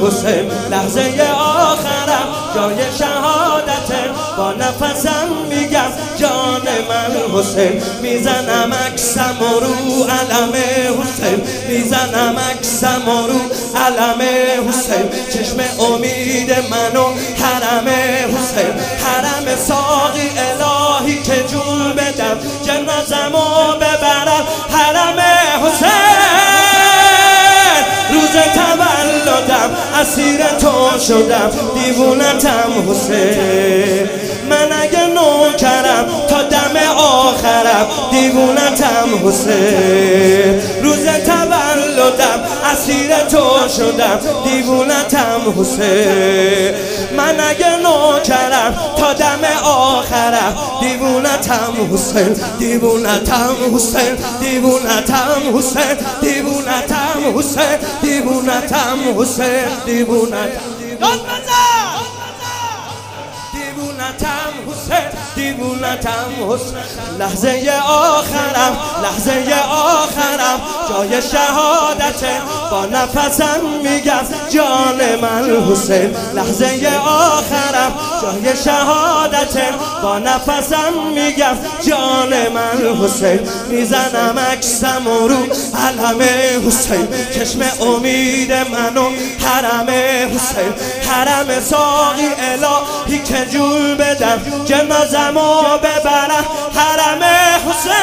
حسین لحظه آخرم جای شهادته با نفسم میگم جان من حسین میزنم عکسم رو علم حسین میزنم عکسم رو علم حسین چشم امید منو حرم حسین حرم ساقی الهی که جون بدم جنازمو ببرم حرم حسین روز تولدم اسیر تو شدم دیوونتم حسین من اگه نوکرم تا دم آخرم دیوونتم حسین روز تولدم اسیر تو شدم دیوونتم حسین من اگه نوکرم تا دم آخرم دیوونتم حسین دیوونتم حسین دیوونتم حسین دیوونتم حسین دیوونتم حسین دیوونتم دیوونتم حسین دیوونتم حسین لحظه آخرم لحظه آخرم جای شهادته با نفسم میگم جان من حسین لحظه آخرم جای شهادته با نفسم میگم جان من حسین میزنم عکسم رو علم حسین چشم امید منو حرم حسین حرم ساقی الهی که جون بدم جنازمو ببرم حرم حسین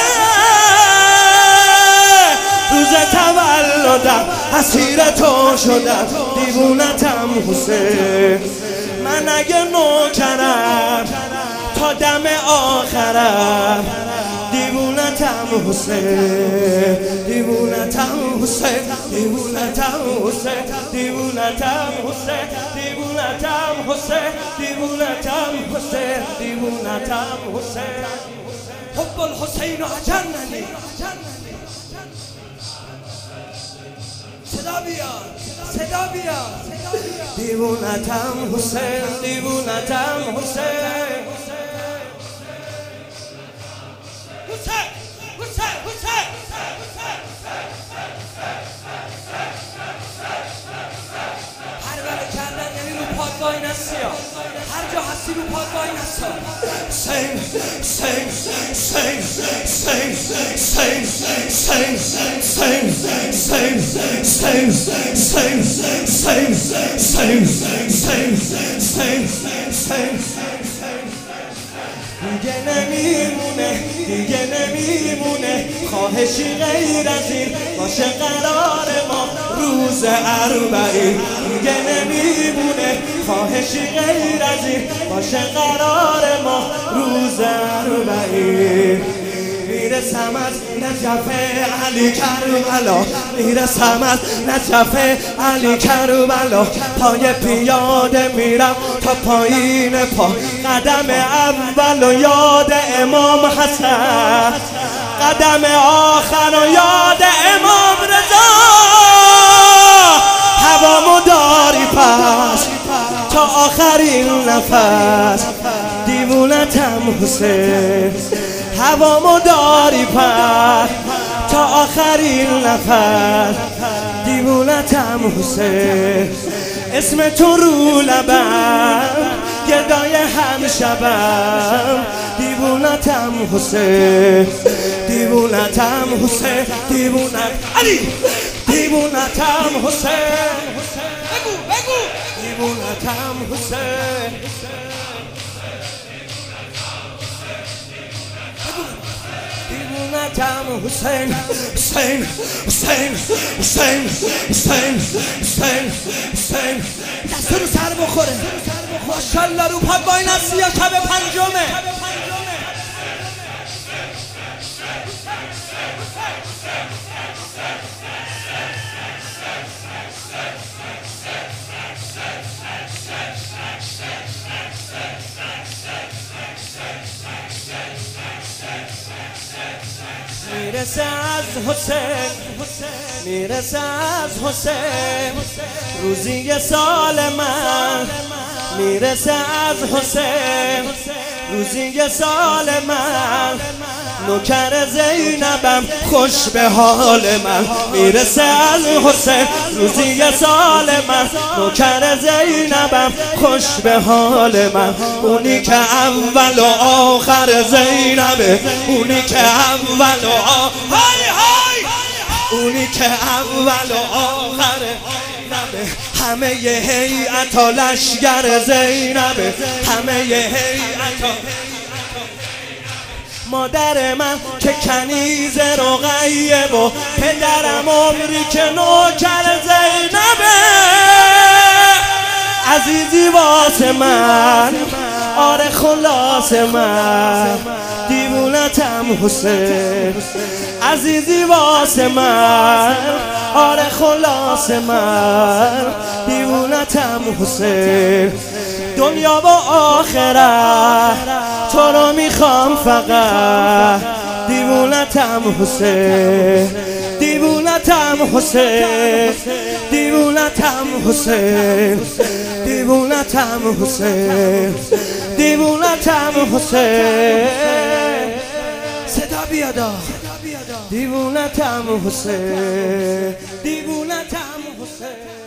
روز تولدم اسیر تو شدم دیوونتم حسین من اگه نوکرم تا دم آخرم دیوونتم حسین دیوونتم حسین دیوونتم حسین دیوونتم حسین دیوونتم حسین دیوونتم حسین دیوونتم حسین حب الحسین اجرننی صدا بیاد صدا بیاد دیوونتم حسین دیوونتم حسین هر وقت کردن یعنی رو پادگاه نستی هر جا هستی رو پادگاه نستی سین سین سین سین سین سین سین سین سین سین سین سین سین سین سین دیگه نمیمونه دیگه نمیمونه خواهشی غیر از این باشه قرار ما روز اربعین دیگه نمیمونه خواهشی غیر از این باشه قرار ما روز اربعین میرسم از نجف علی کربلا میرسم از نجف علی کربلا پای پیاده میرم تا پایین پا قدم اول و یاد امام حسن قدم آخر و یاد امام رضا هوامو داری پس تا آخرین نفس دیوونتم حسین هوامو داری پر تا آخرین نفر دیوونتم حسین اسم تو رو لبم گردای هم شبم دیوونتم حسین دیوونتم حسین دیوونت علی دیوونتم حسین بگو بگو دیوونتم حسین دیوونتم حسین حسین حسین حسین حسین حسین حسین دست رو سر بخوره ماشالله رو پاک با این هستی یا شب پنجمه میرسه از حسین میرسه از حسین روزی سال من میرسه از حسین روزی سال من نوکر زینبم خوش به حال من میرسه از حسین روزی سال من نوکر زینبم خوش به حال من اونی که اول و آخر زینبه اونی که اول و آخر اونی که اول و آخر همه ی هیئت و لشگر زینبه همه ی هیئت مادر من که کنیز رقیه و پدرم عمری که نوکر زینبه عزیزی واسه من آره خلاص من دیوونتم حسین عزیزی واسه من آره خلاص من دیوونتم حسین دنیا و آخرت تو رو میخوام فقط دیوونتم حسین دیوونتم حسین دیوونتم حسین دیوونتم حسین دیوونتم حسین صدا بیادا دیوونتم حسین دیوونتم حسین